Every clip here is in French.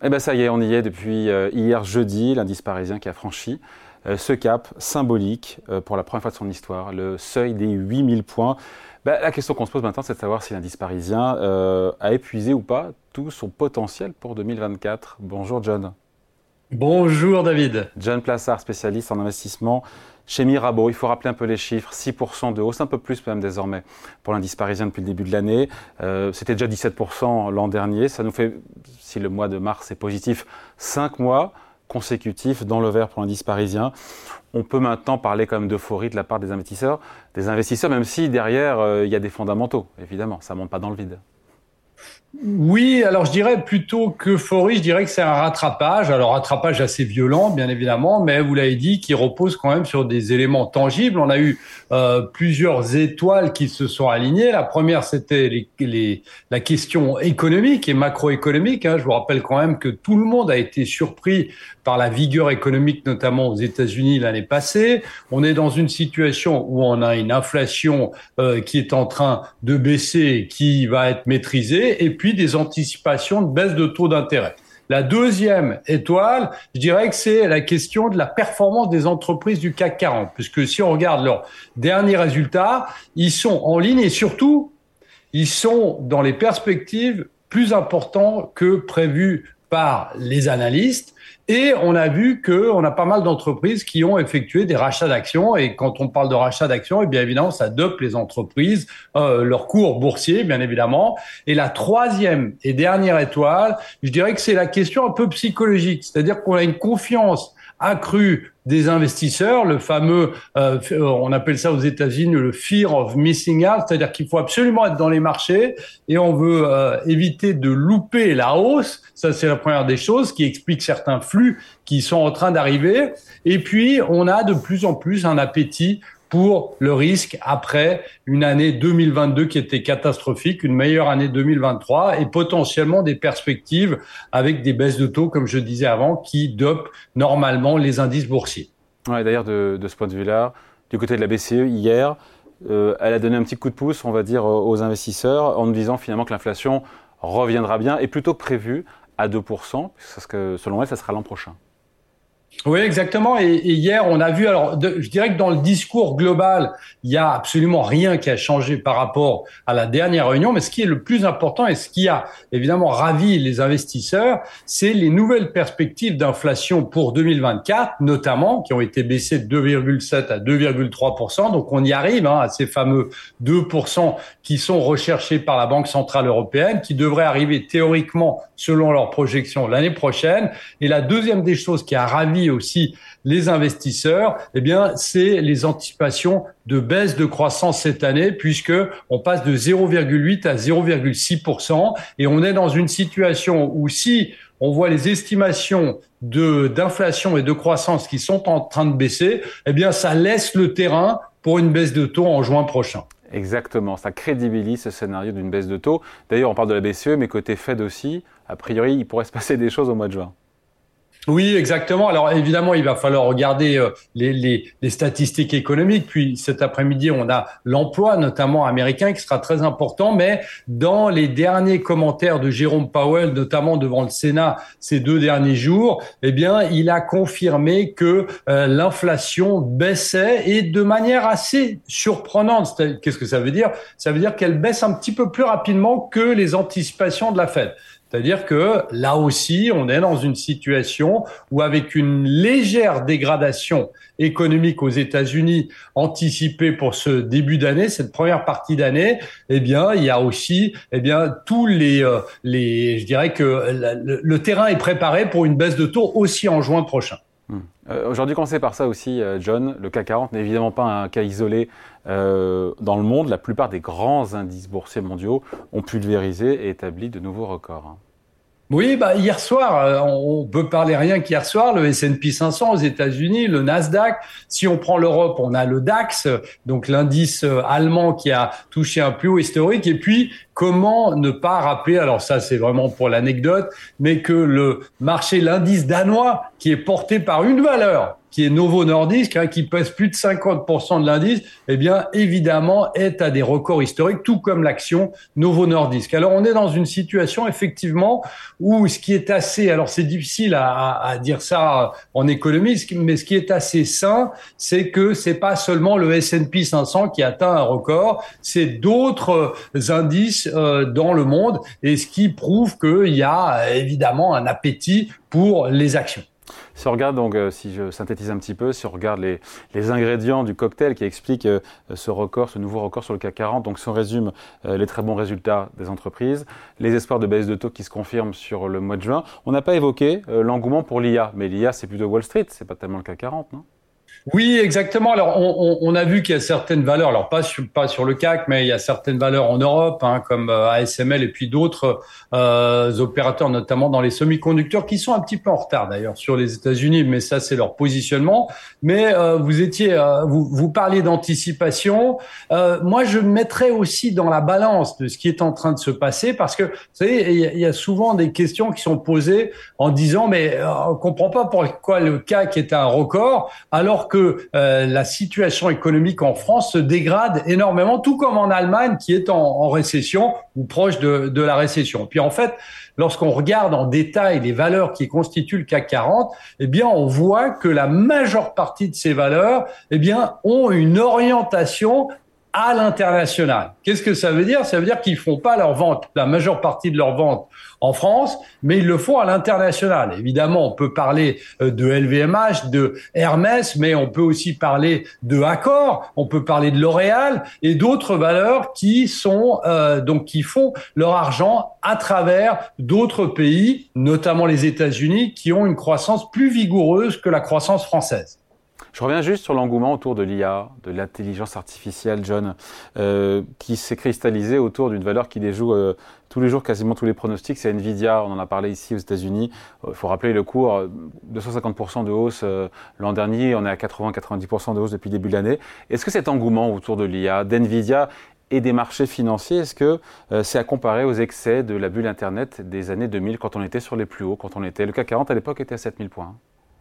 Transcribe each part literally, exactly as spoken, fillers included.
Eh bien ça y est, on y est depuis euh, hier jeudi, l'indice parisien qui a franchi euh, ce cap symbolique euh, pour la première fois de son histoire, le seuil des huit mille points. Ben, la question qu'on se pose maintenant, c'est de savoir si l'indice parisien euh, a épuisé ou pas tout son potentiel pour deux mille vingt-quatre. Bonjour John. Bonjour David. John Plassard, spécialiste en investissement chez Mirabeau. Il faut rappeler un peu les chiffres, six pour cent de hausse, un peu plus même désormais pour l'indice parisien depuis le début de l'année. Euh, c'était déjà dix-sept pour cent l'an dernier. Ça nous fait, si le mois de mars est positif, cinq mois consécutifs dans le vert pour l'indice parisien. On peut maintenant parler quand même d'euphorie de la part des investisseurs, des investisseurs, même si derrière, euh, il y a des fondamentaux, évidemment, ça ne monte pas dans le vide. Oui, alors je dirais plutôt qu'euphorie, je dirais que c'est un rattrapage. Alors rattrapage assez violent, bien évidemment, mais vous l'avez dit, qui repose quand même sur des éléments tangibles. On a eu euh, plusieurs étoiles qui se sont alignées. La première, c'était les, les, la question économique et macroéconomique. Hein. Je vous rappelle quand même que tout le monde a été surpris par la vigueur économique, notamment aux États-Unis l'année passée. On est dans une situation où on a une inflation euh, qui est en train de baisser, qui va être maîtrisée, et puis des anticipations de baisse de taux d'intérêt. La deuxième étoile, je dirais que c'est la question de la performance des entreprises du C A C quarante, puisque si on regarde leurs derniers résultats, ils sont en ligne et surtout, ils sont dans les perspectives plus importants que prévus par les analystes. Et on a vu qu'on a pas mal d'entreprises qui ont effectué des rachats d'actions. Et quand on parle de rachat d'actions, eh bien évidemment, ça dope les entreprises, euh, leur cours boursier, bien évidemment. Et la troisième et dernière étoile, je dirais que c'est la question un peu psychologique. C'est-à-dire qu'on a une confiance accrue des investisseurs, le fameux, euh, on appelle ça aux États-Unis le fear of missing out, c'est-à-dire qu'il faut absolument être dans les marchés et on veut euh, éviter de louper la hausse. Ça, c'est la première des choses qui explique certains flux qui sont en train d'arriver. Et puis, on a de plus en plus un appétit pour le risque après une année deux mille vingt-deux qui était catastrophique, une meilleure année deux mille vingt-trois et potentiellement des perspectives avec des baisses de taux, comme je disais avant, qui dopent normalement les indices boursiers. Ouais, d'ailleurs, de, de ce point de vue-là, du côté de la B C E, hier, euh, elle a donné un petit coup de pouce, on va dire, aux investisseurs en nous disant finalement que l'inflation reviendra bien et plutôt que prévu à deux pour cent, parce que selon elle, ça sera l'an prochain. Oui, exactement. Et, et hier, on a vu, alors de, je dirais que dans le discours global, il y a absolument rien qui a changé par rapport à la dernière réunion. Mais ce qui est le plus important et ce qui a évidemment ravi les investisseurs, c'est les nouvelles perspectives d'inflation pour deux mille vingt-quatre, notamment, qui ont été baissées de deux virgule sept à deux virgule trois pour cent. Donc, on y arrive hein, à ces fameux deux pour cent qui sont recherchés par la Banque centrale européenne, qui devraient arriver théoriquement, selon leurs projections, l'année prochaine. Et la deuxième des choses qui a ravi aussi les investisseurs, eh bien, c'est les anticipations de baisse de croissance cette année, puisque on passe de zéro virgule huit à zéro virgule six pour cent, et on est dans une situation où si on voit les estimations de d'inflation et de croissance qui sont en train de baisser, eh bien, ça laisse le terrain pour une baisse de taux en juin prochain. Exactement, ça crédibilise ce scénario d'une baisse de taux. D'ailleurs, on parle de la B C E, mais côté Fed aussi, a priori, il pourrait se passer des choses au mois de juin. Oui, exactement. Alors évidemment, il va falloir regarder euh, les, les, les statistiques économiques. Puis cet après-midi, on a l'emploi, notamment américain, qui sera très important. Mais dans les derniers commentaires de Jérôme Powell, notamment devant le Sénat ces deux derniers jours, eh bien, il a confirmé que euh, l'inflation baissait et de manière assez surprenante. Qu'est-ce que ça veut dire? Ça veut dire qu'elle baisse un petit peu plus rapidement que les anticipations de la Fed. C'est-à-dire que là aussi, on est dans une situation où avec une légère dégradation économique aux États-Unis anticipée pour ce début d'année, cette première partie d'année, eh bien, il y a aussi, eh bien, tous les, euh, les, je dirais que le, le terrain est préparé pour une baisse de taux aussi en juin prochain. Hum. Euh, Aujourd'hui, commencer par ça aussi, euh, John, le C A C quarante n'est évidemment pas un cas isolé euh, dans le monde. La plupart des grands indices boursiers mondiaux ont pulvérisé et établi de nouveaux records. Hein. Oui, bah hier soir, on peut parler rien qu'hier soir, le S and P cinq cents aux États-Unis, le Nasdaq. Si on prend l'Europe, on a le DAX, donc l'indice allemand qui a touché un plus haut historique. Et puis comment ne pas rappeler, alors ça c'est vraiment pour l'anecdote, mais que le marché, l'indice danois, qui est porté par une valeur, qui est Novo Nordisk, hein, qui pèse plus de cinquante pour cent de l'indice, eh bien, évidemment, est à des records historiques, tout comme l'action Novo Nordisk. Alors, on est dans une situation, effectivement, où ce qui est assez, alors c'est difficile à, à, à dire ça en économie, mais ce qui est assez sain, c'est que c'est pas seulement le S and P cinq cents qui atteint un record, c'est d'autres indices euh, dans le monde, et ce qui prouve qu'il y a évidemment un appétit pour les actions. Si on regarde, donc, euh, si je synthétise un petit peu, si on regarde les, les ingrédients du cocktail qui expliquent euh, ce record, ce nouveau record sur le C A C quarante, donc si on résume euh, les très bons résultats des entreprises, les espoirs de baisse de taux qui se confirment sur le mois de juin, on n'a pas évoqué euh, l'engouement pour l'I A, mais l'I A c'est plutôt Wall Street, c'est pas tellement le C A C quarante, non ? Oui, exactement. Alors, on, on, on a vu qu'il y a certaines valeurs, alors pas sur, pas sur le C A C, mais il y a certaines valeurs en Europe, hein, comme euh, A S M L et puis d'autres euh, opérateurs, notamment dans les semi-conducteurs, qui sont un petit peu en retard d'ailleurs sur les États-Unis, mais ça c'est leur positionnement. Mais euh, vous étiez, euh, vous, vous parliez d'anticipation. Euh, moi, je mettrais aussi dans la balance de ce qui est en train de se passer, parce que vous savez, il y a, il y a souvent des questions qui sont posées en disant, mais euh, on comprend pas pourquoi le C A C est un record, alors que que euh, la situation économique en France se dégrade énormément, tout comme en Allemagne qui est en, en récession ou proche de, de la récession. Puis en fait, lorsqu'on regarde en détail les valeurs qui constituent le C A C quarante, eh bien on voit que la majeure partie de ces valeurs, eh bien ont une orientation à l'international. Qu'est-ce que ça veut dire ? Ça veut dire qu'ils font pas leur vente, la majeure partie de leur vente en France, mais ils le font à l'international. Évidemment, on peut parler de L V M H, de Hermès, mais on peut aussi parler de Accor, on peut parler de L'Oréal et d'autres valeurs qui sont euh, donc qui font leur argent à travers d'autres pays, notamment les États-Unis, qui ont une croissance plus vigoureuse que la croissance française. Je reviens juste sur l'engouement autour de l'I A, de l'intelligence artificielle, John, euh, qui s'est cristallisé autour d'une valeur qui déjoue euh, tous les jours, quasiment tous les pronostics. C'est Nvidia, on en a parlé ici aux États-Unis. Il euh, faut rappeler le cours, deux cent cinquante pour cent de hausse euh, l'an dernier, on est à quatre-vingts à quatre-vingt-dix pour cent de hausse depuis le début de l'année. Est-ce que cet engouement autour de l'I A, d'Nvidia et des marchés financiers, est-ce que euh, c'est à comparer aux excès de la bulle Internet des années deux mille, quand on était sur les plus hauts, quand on était, le C A C quarante à l'époque était à sept mille points?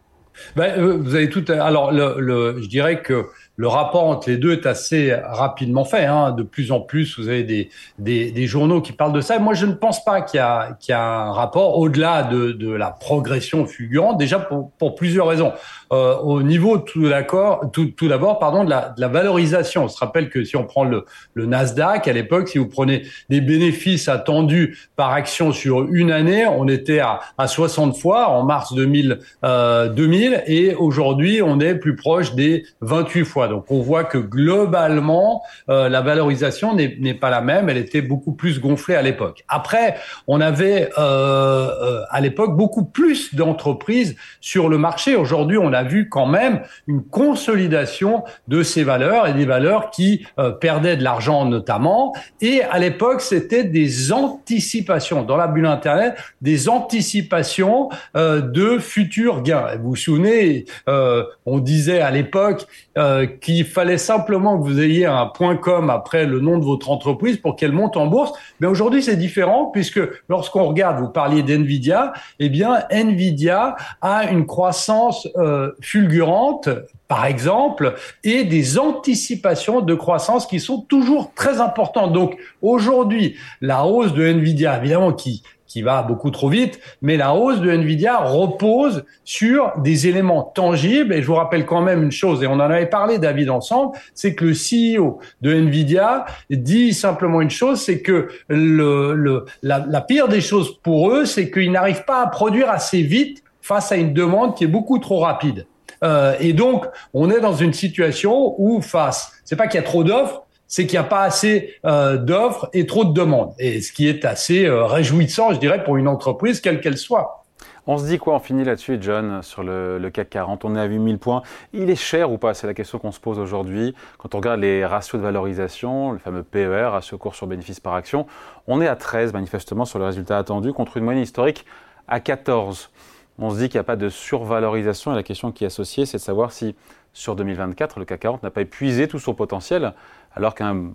Ben, vous avez tout. Alors, le, le, je dirais que le rapport entre les deux est assez rapidement fait. Hein. De plus en plus, vous avez des, des, des journaux qui parlent de ça. Moi, je ne pense pas qu'il y a, qu'il y a un rapport au-delà de, de la progression fulgurante. Déjà pour, pour plusieurs raisons. Euh, au niveau tout d'accord, tout, tout d'abord, pardon, de la, de la valorisation. On se rappelle que si on prend le, le Nasdaq à l'époque, si vous prenez des bénéfices attendus par action sur une année, on était à, à soixante fois en mars deux mille, euh, deux mille. Et aujourd'hui, on est plus proche des vingt-huit fois. Donc, on voit que globalement, euh, la valorisation n'est, n'est pas la même. Elle était beaucoup plus gonflée à l'époque. Après, on avait euh, euh, à l'époque beaucoup plus d'entreprises sur le marché. Aujourd'hui, on a vu quand même une consolidation de ces valeurs et des valeurs qui euh, perdaient de l'argent notamment. Et à l'époque, c'était des anticipations dans la bulle Internet, des anticipations euh, de futurs gains. Vous vous souvenez, Euh, on disait à l'époque euh, qu'il fallait simplement que vous ayez un .com après le nom de votre entreprise pour qu'elle monte en bourse. Mais aujourd'hui, c'est différent puisque lorsqu'on regarde, vous parliez d'Nvidia, eh bien, Nvidia a une croissance euh, fulgurante, par exemple, et des anticipations de croissance qui sont toujours très importantes. Donc, aujourd'hui, la hausse de Nvidia, évidemment, qui qui va beaucoup trop vite, mais la hausse de Nvidia repose sur des éléments tangibles. Et je vous rappelle quand même une chose, et on en avait parlé, David, ensemble, c'est que le C E O de Nvidia dit simplement une chose, c'est que le, le, la, la pire des choses pour eux, c'est qu'ils n'arrivent pas à produire assez vite face à une demande qui est beaucoup trop rapide. Euh, et donc, on est dans une situation où face, c'est pas qu'il y a trop d'offres, c'est qu'il n'y a pas assez euh, d'offres et trop de demandes. Et ce qui est assez euh, réjouissant, je dirais, pour une entreprise, quelle qu'elle soit. On se dit quoi, on finit là-dessus, John, sur le, le C A C quarante, on est à huit mille points. Il est cher ou pas? C'est la question qu'on se pose aujourd'hui. Quand on regarde les ratios de valorisation, le fameux P E R, ratio cours sur bénéfice par action, on est à treize manifestement sur le résultat attendu contre une moyenne historique à quatorze. On se dit qu'il n'y a pas de survalorisation et la question qui est associée, c'est de savoir si sur deux mille vingt-quatre, le C A C quarante n'a pas épuisé tout son potentiel, alors qu'un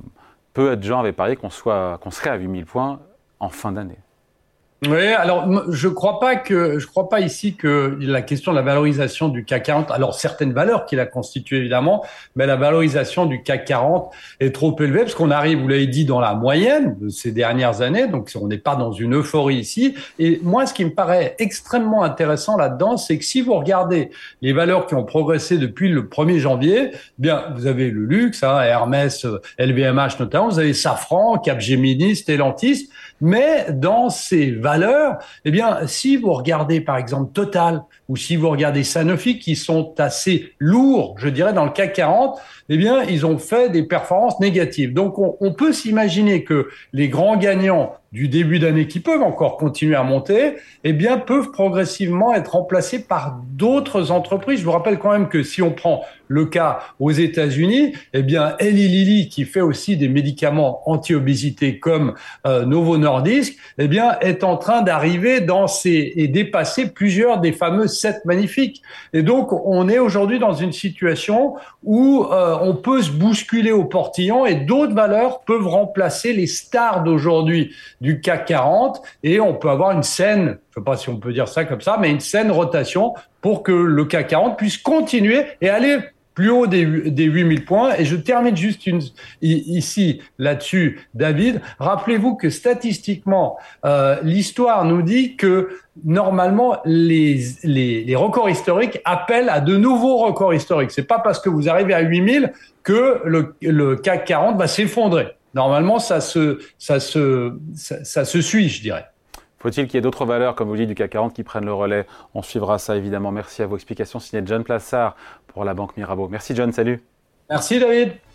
peu de gens avaient parié qu'on soit, qu'on serait à huit mille points en fin d'année. Oui, alors je crois pas que je crois pas ici que la question de la valorisation du C A C quarante, alors certaines valeurs qui la constituent évidemment, mais la valorisation du C A C quarante est trop élevée parce qu'on arrive, vous l'avez dit, dans la moyenne de ces dernières années, donc on n'est pas dans une euphorie ici. Et moi, ce qui me paraît extrêmement intéressant là-dedans, c'est que si vous regardez les valeurs qui ont progressé depuis le premier janvier, eh bien vous avez le luxe, hein, Hermès, L V M H notamment, vous avez Safran, Capgemini, Stellantis, mais dans ces valeurs valeurs, eh bien, si vous regardez par exemple Total ou si vous regardez Sanofi, qui sont assez lourds, je dirais, dans le C A C quarante, eh bien, ils ont fait des performances négatives. Donc, on, on peut s'imaginer que les grands gagnants du début d'année qui peuvent encore continuer à monter, eh bien, peuvent progressivement être remplacés par d'autres entreprises. Je vous rappelle quand même que si on prend le cas aux États-Unis, eh bien, Eli Lilly, qui fait aussi des médicaments anti-obésité comme euh, Novo Nordisk, eh bien, est en train d'arriver dans ces et dépasser plusieurs des fameux sept magnifiques. Et donc, on est aujourd'hui dans une situation où euh, on peut se bousculer au portillon et d'autres valeurs peuvent remplacer les stars d'aujourd'hui du C A C quarante et on peut avoir une saine, je ne sais pas si on peut dire ça comme ça, mais une saine rotation pour que le C A C quarante puisse continuer et aller plus haut des, des huit mille points. Et je termine juste une, ici, là-dessus, David. Rappelez-vous que statistiquement, euh, l'histoire nous dit que normalement, les, les, les records historiques appellent à de nouveaux records historiques. C'est pas parce que vous arrivez à huit mille que le, le C A C quarante va s'effondrer. Normalement, ça se, ça se, ça, ça se suit, je dirais. Faut-il qu'il y ait d'autres valeurs, comme vous dites, du C A C quarante qui prennent le relais? On suivra ça évidemment. Merci à vos explications. Signé John Plassard pour la Banque Mirabeau. Merci John, salut. Merci David.